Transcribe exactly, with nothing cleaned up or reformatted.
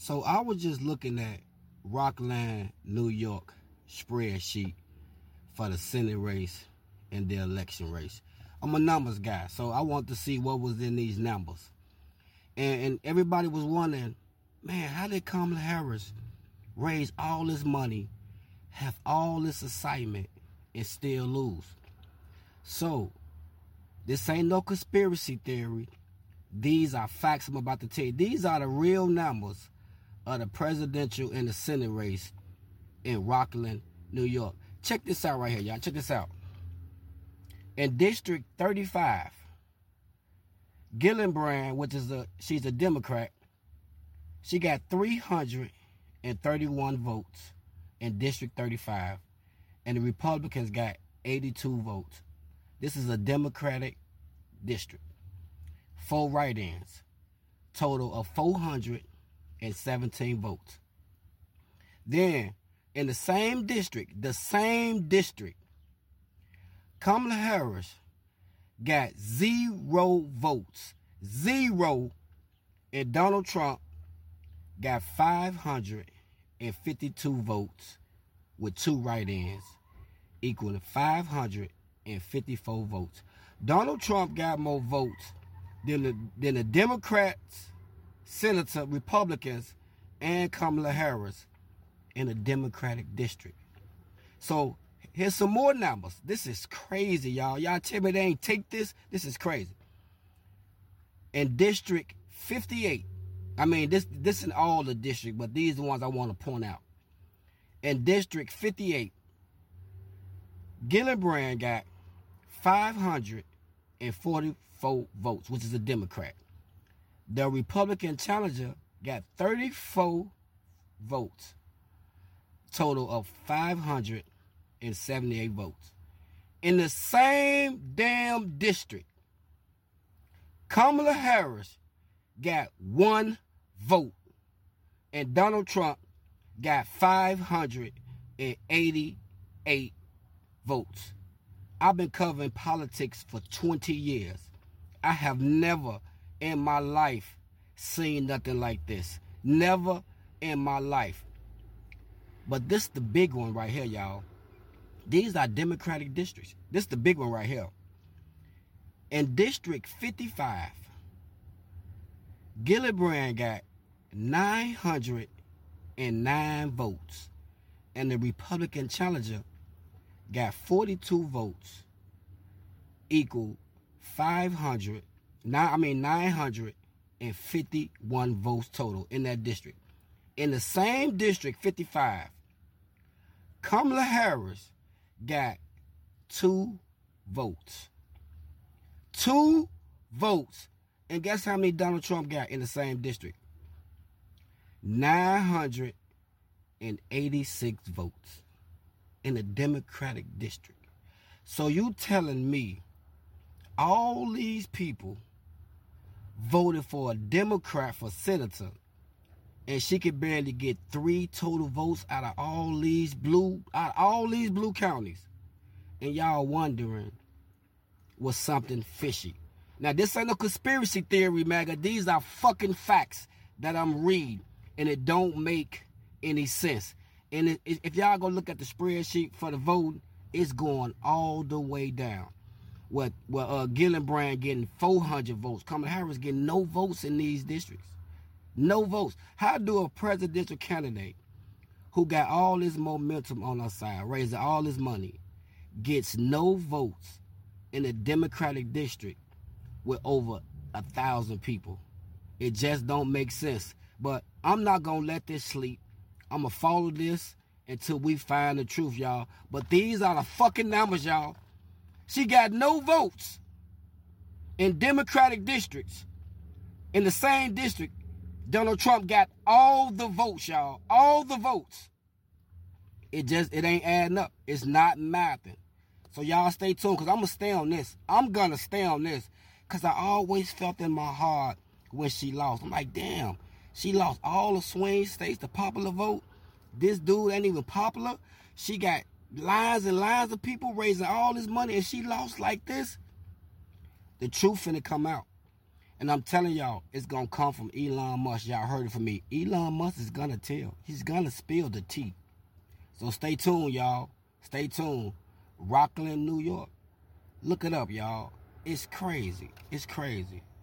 So I was just looking at Rockland, New York spreadsheet for the Senate race and the election race. I'm a numbers guy, so I want to see what was in these numbers. And, and everybody was wondering, man, how did Kamala Harris raise all this money, have all this excitement, and still lose? So, this ain't no conspiracy theory. These are facts I'm about to tell you. These are the real numbers of the presidential and the Senate race in Rockland, New York. Check this out right here, y'all. Check this out. In District thirty-five, Gillibrand, which is a, she's a Democrat, she got three hundred thirty-one votes in District thirty-five, and the Republicans got eighty-two votes. This is a Democratic district. Four write-ins, total of four hundred seventeen votes. Then, in the same district, the same district, Kamala Harris got zero votes. Zero. And Donald Trump got five hundred fifty-two votes with two write-ins, equaling five hundred fifty-four votes. Donald Trump got more votes than the, than the Democrats, Senator, Republicans, and Kamala Harris in a Democratic district. So, here's some more numbers. This is crazy, y'all. Y'all tell me they ain't take this? This is crazy. In District fifty-eight, I mean, this this in all the districts, but these are the ones I want to point out. In District fifty-eight, Gillibrand got five hundred forty-four votes, which is a Democrat. The Republican challenger got thirty-four votes, total of five hundred seventy-eight votes. In the same damn district, Kamala Harris got one vote, and Donald Trump got five hundred eighty-eight votes. I've been covering politics for twenty years. I have never in my life seen nothing like this. Never in my life. But this is the big one right here, y'all. These are Democratic districts. This is the big one right here. In District fifty-five, Gillibrand got nine hundred nine votes, and the Republican challenger got forty-two votes, equal five hundred, I mean nine hundred fifty-one votes total in that district. In the same District fifty-five, Kamala Harris got two votes. Two votes. And guess how many Donald Trump got in the same district? nine hundred eighty-six votes in the Democratic district. So you telling me all these people voted for a Democrat for senator, and she could barely get three total votes out of all these blue, out of all these blue counties, and y'all wondering was something fishy. Now this ain't no conspiracy theory, MAGA. These are fucking facts that I'm reading, and it don't make any sense. And it, if y'all go look at the spreadsheet for the vote, it's going all the way down. What, what uh, Gillibrand getting four hundred votes. Kamala Harris getting no votes in these districts. No votes. How do a presidential candidate who got all this momentum on our side, raising all this money, gets no votes in a Democratic district with over a thousand people? It just don't make sense. But I'm not going to let this sleep. I'm going to follow this until we find the truth, y'all. But these are the fucking numbers, y'all. She got no votes in Democratic districts. In the same district, Donald Trump got all the votes, y'all. All the votes. It just, it ain't adding up. It's not mathing. So y'all stay tuned, because I'm going to stay on this. I'm going to stay on this, because I always felt in my heart when she lost. I'm like, damn, she lost all the swing states, the popular vote. This dude ain't even popular. She got lines and lines of people raising all this money, and she lost like this. The truth finna come out. And I'm telling y'all, it's going to come from Elon Musk. Y'all heard it from me. Elon Musk is going to tell. He's going to spill the tea. So stay tuned, y'all. Stay tuned. Rockland, New York. Look it up, y'all. It's crazy. It's crazy.